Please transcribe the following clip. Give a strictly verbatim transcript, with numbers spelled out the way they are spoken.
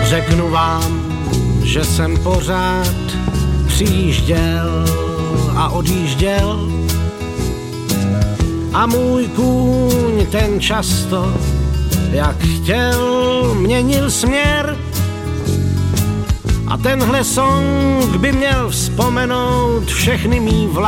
Řeknu vám, že jsem pořád přijížděl a odjížděl a můj kůň ten často, jak chtěl, měnil směr. A tenhle song by měl vzpomenout všechny mý vlády.